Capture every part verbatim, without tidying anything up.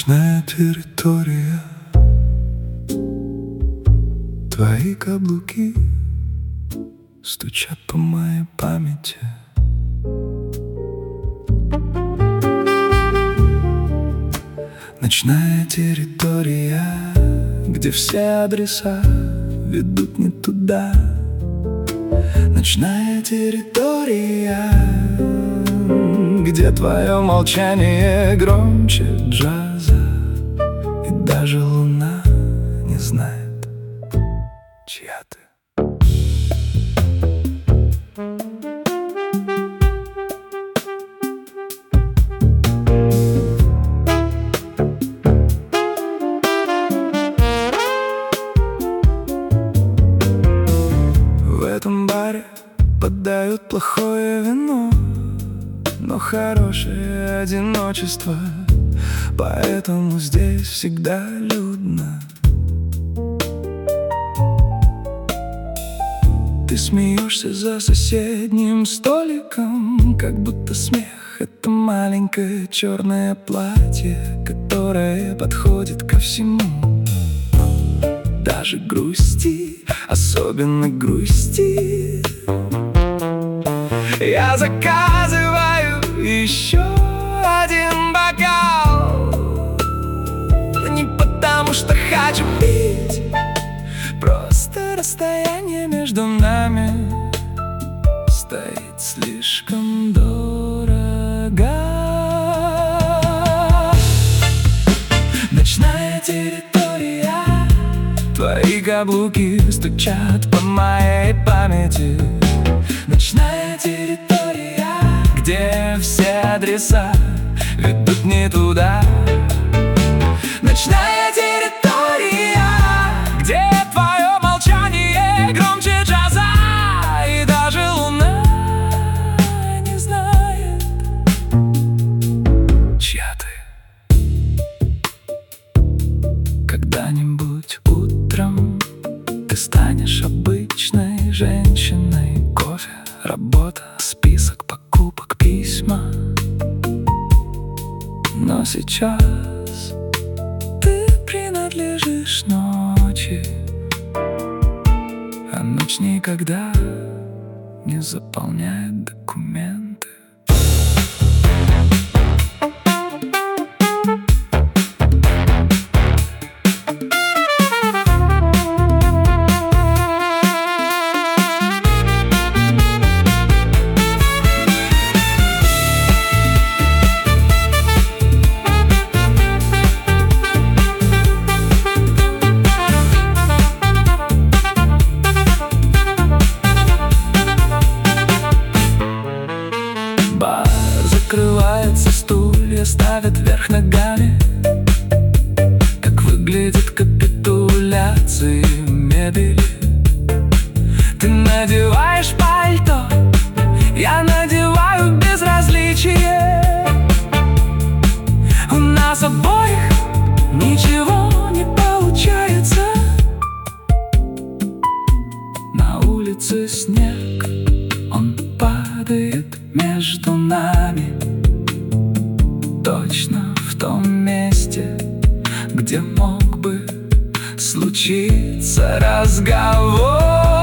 Ночная территория, твои каблуки стучат по моей памяти. Ночная территория, где все адреса ведут не туда. Ночная территория, где твое молчание громче джаза, и даже луна не знает, чья ты. В этом баре подают плохое вино, но хорошее одиночество, поэтому здесь всегда людно. Ты смеешься за соседним столиком, как будто смех — это маленькое черное платье, которое подходит ко всему. Даже грусти, особенно грусти. Я заказываю еще один бокал, не потому что хочу пить, просто расстояние между нами стоит слишком дорого. Ночная территория, твои каблуки стучат по моей памяти. Ночная территория, где все адреса ведут не туда. Ночная территория, где твое молчание громче джаза, и даже луна не знает, чья ты. Когда-нибудь утром ты станешь обычной женщиной. Кофе, работа, список покупок, письма. Но сейчас ты принадлежишь ночи, а ночь никогда не заполняет документы. Бар закрывается, стулья ставят вверх ногами. Как выглядит капитуляция мебели. Ты надеваешь пальто, я надеваю безразличие. У нас обоих ничего не получается. На улице снег, он падает между нами, точно в том месте, где мог бы случиться разговор.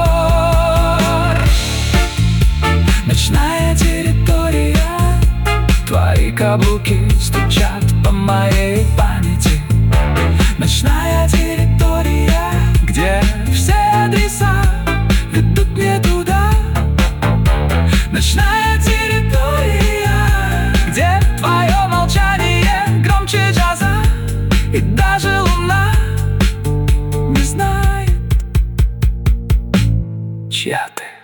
Ночная территория, твои каблуки стучат по моей памяти. Ночная территория, где все адреса ведут не туда. Ночная территория, где твое молчание громче джаза, и даже луна не знает, чья ты.